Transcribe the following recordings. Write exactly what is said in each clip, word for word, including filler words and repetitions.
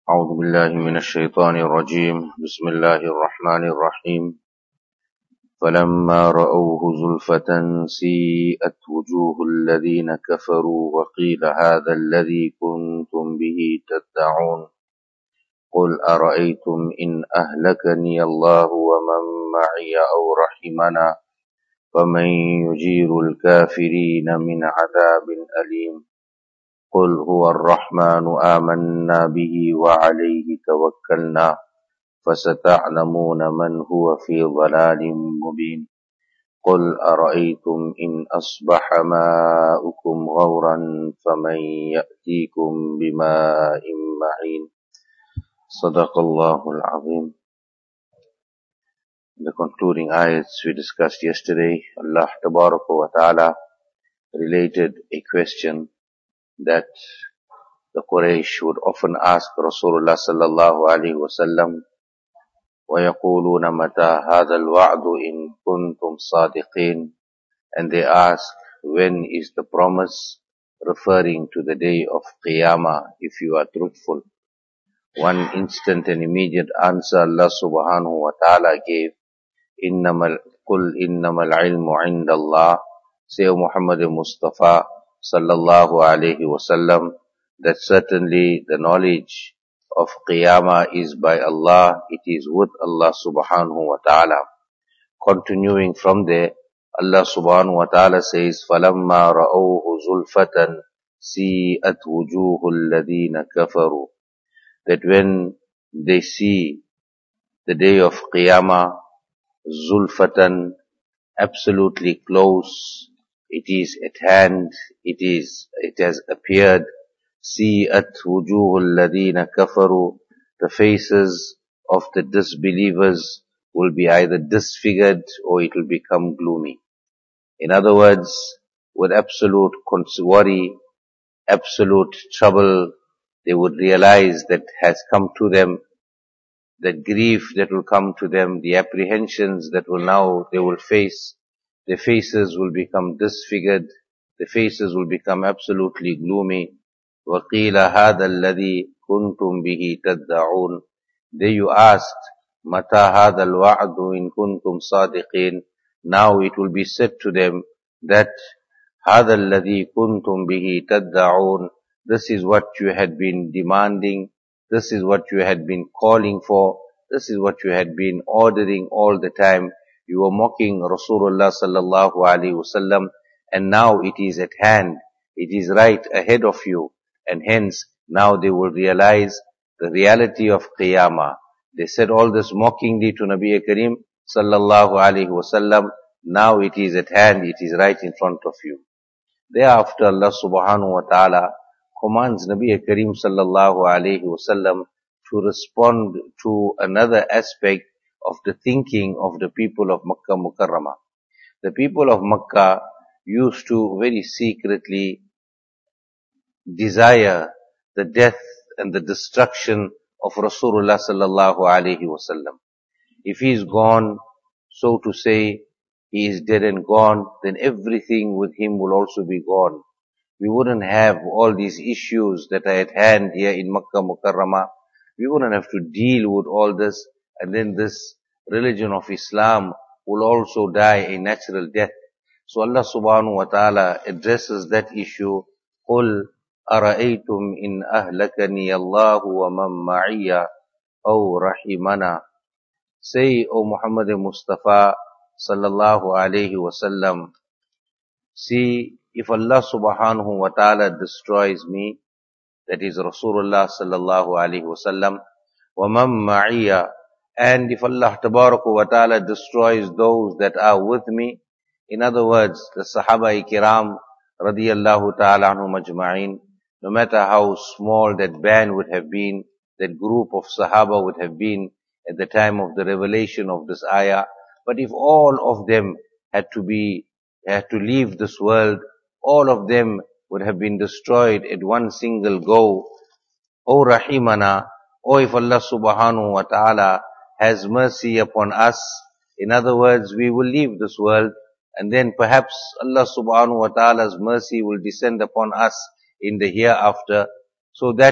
أعوذ بالله من الشيطان الرجيم بسم الله الرحمن الرحيم فلما رأوه زلفة سيئت وجوه الذين كفروا وقيل هذا الذي كنتم به تدعون قل أرأيتم إن أهلكني الله ومن معي أو رحمنا فمن يجير الكافرين من عذاب أليم قل هو الرحمن آمنا به وعليه توكلنا فستعلمون من هو في ضلال مبين قل أرأيتم إن أصبح ماؤكم غورا فمن يأتيكم بماء معين صدق الله العظيم. The concluding ayats we discussed yesterday, Allah Tabaraka wa Ta'ala related a question that the Quraysh would often ask Rasulullah sallallahu alaihi wasallam, وَيَقُولُونَ مَتَى هَذَا الْوَعْدُ إِن كُنْتُمْ صَادِقِينَ, and they ask, when is the promise, referring to the day of Qiyamah, if you are truthful. One instant and immediate answer Allah subhanahu wa ta'ala gave, إِنَّمَا قُلْ إِنَّمَا الْعِلْمُ عِنْدَ اللَّهِ, say O Muhammad Mustafa sallallahu alaihi wasallam, that certainly the knowledge of Qiyamah is by Allah, it is with Allah subhanahu wa ta'ala. Continuing from there, Allah subhanahu wa ta'ala says, فَلَمَّا رَأَوْهُ زُلْفَةً سِيئَتْ وُجُوهُ الَّذِينَ كَفَرُوا, that when they see the day of Qiyamah, Zulfatan, absolutely close, it is at hand, it is, it has appeared. Si'at wujuhul ladina kafaru, the faces of the disbelievers will be either disfigured or it will become gloomy. In other words, with absolute worry, absolute trouble, they would realize that has come to them, that grief that will come to them, the apprehensions that will now they will face. Their faces will become disfigured, the faces will become absolutely gloomy. وَقِيلَ هَذَا الَّذِي كُنْتُمْ بِهِ تَدَّعُونَ, there you asked, مَتَى هَذَا الْوَعْدُ إِن كُنْتُمْ صَادِقِينَ, now it will be said to them that هَذَا الَّذِي كُنْتُمْ بِهِ تَدَّعُونَ, this is what you had been demanding, this is what you had been calling for, this is what you had been ordering all the time. You were mocking Rasulullah sallallahu alaihi wasallam, and now it is at hand, it is right ahead of you, and hence now they will realize the reality of Qiyamah. They said all this mockingly to Nabi Kareem sallallahu alaihi wasallam, now it is at hand, it is right in front of you. Thereafter Allah subhanahu wa ta'ala commands Nabi Kareem sallallahu alaihi wasallam to respond to another aspect of the thinking of the people of Makkah Mukarramah. The people of Makkah used to very secretly desire the death and the destruction of Rasulullah sallallahu alaihi wasallam. If he is gone, so to say, he is dead and gone, then everything with him will also be gone. We wouldn't have all these issues that are at hand here in Makkah Mukarramah. We wouldn't have to deal with all this, and then this religion of Islam will also die a natural death. So Allah subhanahu wa ta'ala addresses that issue. قُلْ أَرَأَيْتُمْ إِنْ أَهْلَكَنِيَ اللَّهُ وَمَنْ مَعِيَ أَوْ رَحِمَنَا, say, O Muhammad Mustafa sallallahu alayhi wasallam, see, if Allah subhanahu wa ta'ala destroys me, that is Rasulullah sallallahu alayhi wasallam, وَمَنْ مَعِيَ, and if Allah tabaraka wa ta'ala destroys those that are with me, in other words, the Sahaba Kiram radiyallahu ta'ala anhum ajma'in, no matter how small that band would have been, that group of Sahaba would have been at the time of the revelation of this ayah, but if all of them had to be, had to leave this world, all of them would have been destroyed at one single go. O Rahimana, O if Allah subhanahu wa ta'ala has mercy upon us, in other words, we will leave this world, and then perhaps Allah subhanahu wa ta'ala's mercy will descend upon us in the hereafter, so that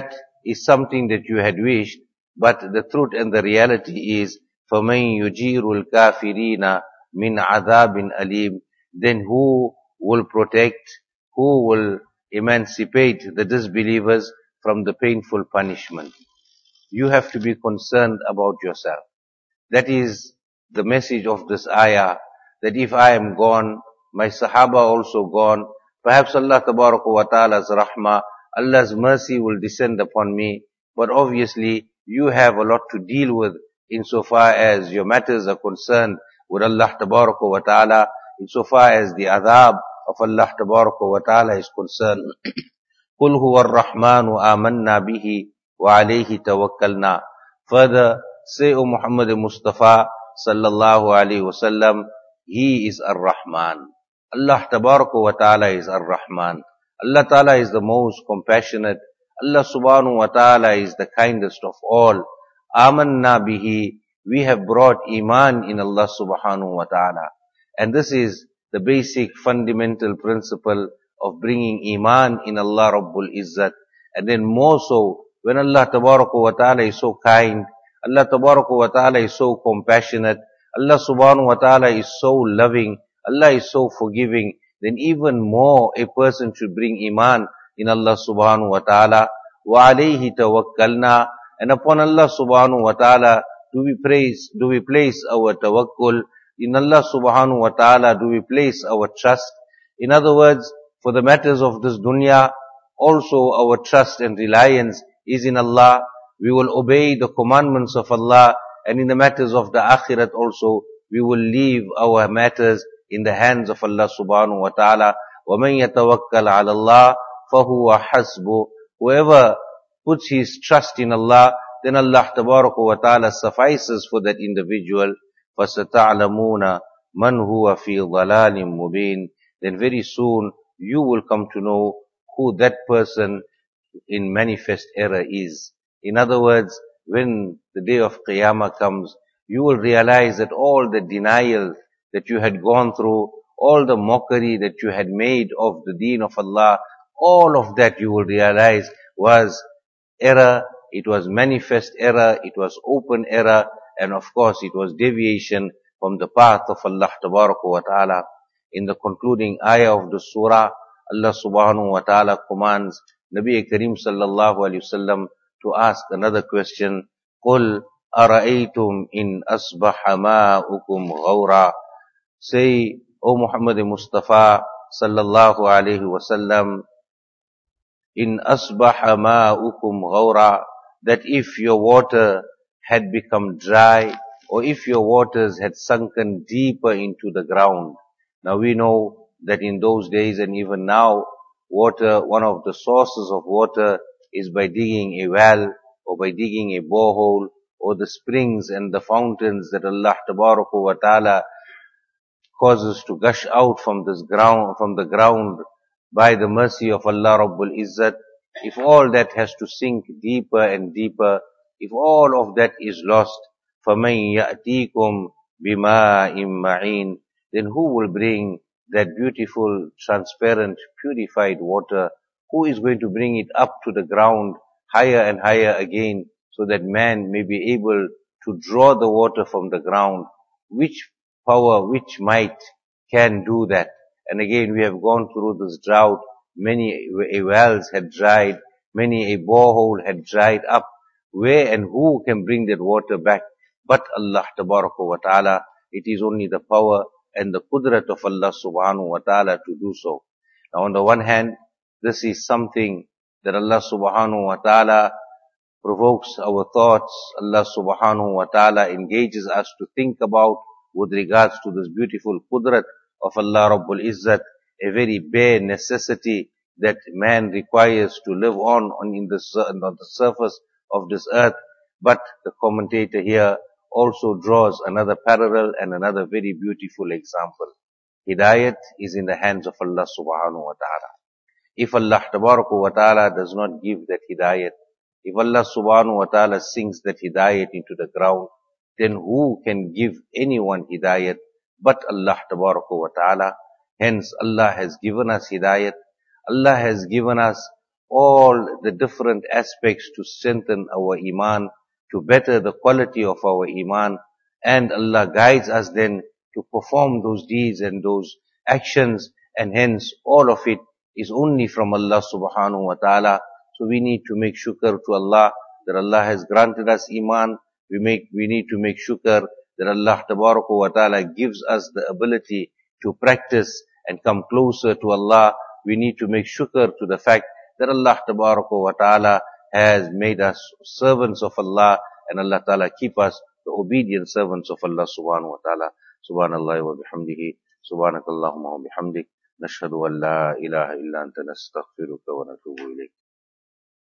is something that you had wished, but the truth and the reality is, فَمَنْ يُجِيرُ الْكَافِرِينَ مِنْ عَذَابٍ أَلِيمٍ. Then who will protect, who will emancipate the disbelievers from the painful punishment? You have to be concerned about yourself. That is the message of this ayah, that if I am gone, my Sahaba also gone, perhaps Allah Tabaraka wa Ta'ala's rahmah, Allah's mercy will descend upon me, but obviously you have a lot to deal with insofar as your matters are concerned with Allah Tabaraka wa Ta'ala, insofar as the adhab of Allah Tabaraka wa Ta'ala is concerned. قُلْ هُوَ الرَّحْمَنُ آمَنَّا بِهِ وَعَلَيْهِ تَوَكَّلْنَا. Further, say, O Muhammad Mustafa sallallahu alayhi wasallam, He is Ar-Rahman. Allah Tabaraka wa Ta'ala is Ar-Rahman. Allah Ta'ala is the most compassionate. Allah Subhanahu wa Ta'ala is the kindest of all. Amanna bihi. We have brought Iman in Allah Subhanahu wa Ta'ala. And this is the basic fundamental principle of bringing Iman in Allah Rabbul Izzat. And then more so, when Allah Tabaraka wa Ta'ala is so kind, Allah Tabaraka wa Ta'ala is so compassionate, Allah Subhanahu wa Ta'ala is so loving, Allah is so forgiving, then even more a person should bring Iman in Allah Subhanahu wa Ta'ala. Wa alayhi tawakkalna. And upon Allah Subhanahu wa Ta'ala do we praise, do we place our tawakkul. In Allah Subhanahu wa Ta'ala do we place our trust. In other words, for the matters of this dunya, also our trust and reliance is in Allah. We will obey the commandments of Allah, and in the matters of the akhirat also, we will leave our matters in the hands of Allah Subhanahu wa Ta'ala. وَمَنْ يَتَوَكَّلْ عَلَى اللَّهِ فَهُوَ حَسْبُهُ. Whoever puts his trust in Allah, then Allah Tabaraka wa Ta'ala suffices for that individual. فَسَتَعْلَمُونَ مَنْ هُوَ فِي ضَلَالٍ مُبِينٍ. Then very soon you will come to know who that person in manifest error is. In other words, when the day of Qiyamah comes, you will realize that all the denial that you had gone through, all the mockery that you had made of the deen of Allah, all of that you will realize was error, it was manifest error, it was open error, and of course it was deviation from the path of Allah Tabaraka wa Ta'ala. In the concluding ayah of the surah, Allah Subhanahu wa Ta'ala commands Nabi Kareem sallallahu alayhi wasallam to ask another question. قُلْ أَرَأَيْتُمْ إِنْ أَصْبَحَ مَاؤُكُمْ غَوْرًا. Say, O Muhammad Mustafa sallallahu alayhi wasallam, in asbaha ma'ukum ghawra, that if your water had become dry, or if your waters had sunken deeper into the ground. Now we know that in those days and even now, water, one of the sources of water is by digging a well, or by digging a borehole, or the springs and the fountains that Allah Tabaraka wa Ta'ala causes to gush out from this ground, from the ground, by the mercy of Allah Rabbul Izzat. If all that has to sink deeper and deeper, if all of that is lost, فَمَنْ يَأْتِيكُمْ بِمَاءٍ مَعِينٍ. Then who will bring that beautiful, transparent, purified water? Who is going to bring it up to the ground, higher and higher again, so that man may be able to draw the water from the ground? Which power, which might can do that? And again, we have gone through this drought. Many wells had dried, many a borehole had dried up. Where and who can bring that water back? But Allah Tabaraka wa Ta'ala. It is only the power and the qudrat of Allah Subhanahu wa Ta'ala to do so. Now on the one hand, this is something that Allah Subhanahu wa Ta'ala provokes our thoughts. Allah Subhanahu wa Ta'ala engages us to think about with regards to this beautiful qudrat of Allah Rabbul Izzat, a very bare necessity that man requires to live on, on, in the, on the surface of this earth. But the commentator here also draws another parallel and another very beautiful example. Hidayat is in the hands of Allah Subhanahu wa Ta'ala. If Allah Tabaraka wa Ta'ala does not give that Hidayat, if Allah Subhanahu wa Ta'ala sinks that Hidayat into the ground, then who can give anyone Hidayat but Allah Tabaraka wa Ta'ala? Hence Allah has given us Hidayat. Allah has given us all the different aspects to strengthen our iman, to better the quality of our iman, and Allah guides us then to perform those deeds and those actions, and hence all of it is only from Allah subhanahu wa ta'ala. So we need to make shukr to Allah that Allah has granted us iman. We make, we need to make shukr that Allah tabaraka wa ta'ala gives us the ability to practice and come closer to Allah. We need to make shukr to the fact that Allah tabaraka wa ta'ala has made us servants of Allah, and Allah ta'ala keep us the obedient servants of Allah subhanahu wa ta'ala. Subhanallah wa bihamdihi, subhanakallahumma wa bihamdik, nashhadu an la ilaha illa anta nastaghfiruka wa natubu ilayk.